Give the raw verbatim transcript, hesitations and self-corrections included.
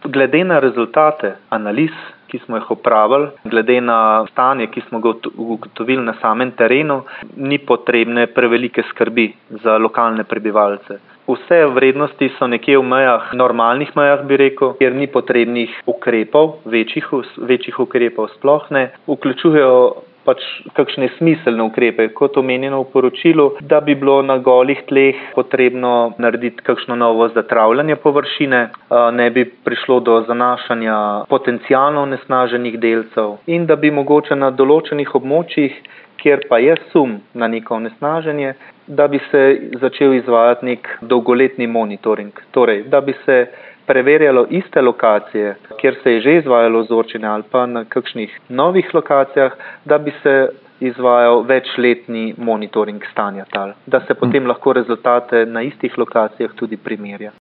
Glede na rezultate analiz, ki smo jih opravili, glede na stanje, ki smo ga ugotovili na samem terenu, ni potrebne prevelike skrbi za lokalne prebivalce. Vse vrednosti so nekje v mejah, normalnih mejah bi rekel, kjer ni potrebnih ukrepov, večjih, večjih ukrepov sploh ne, vključujejo pač kakšne smiselne ukrepe, kot omenjeno v poročilu, da bi bilo na golih tleh potrebno narediti kakšno novo zatravljanje površine, ne bi prišlo do zanašanja potencialno onesnaženih delcev in da bi mogoče na določenih območjih, kjer pa je sum na neko onesnaženje, da bi se začel izvajati nek dolgoletni monitoring. Torej, da bi se preverjalo iste lokacije, kjer se je že izvajalo vzorčenje ali pa na kakšnih novih lokacijah, da bi se izvajal večletni monitoring stanja tal, da se potem lahko rezultate na istih lokacijah tudi primerja.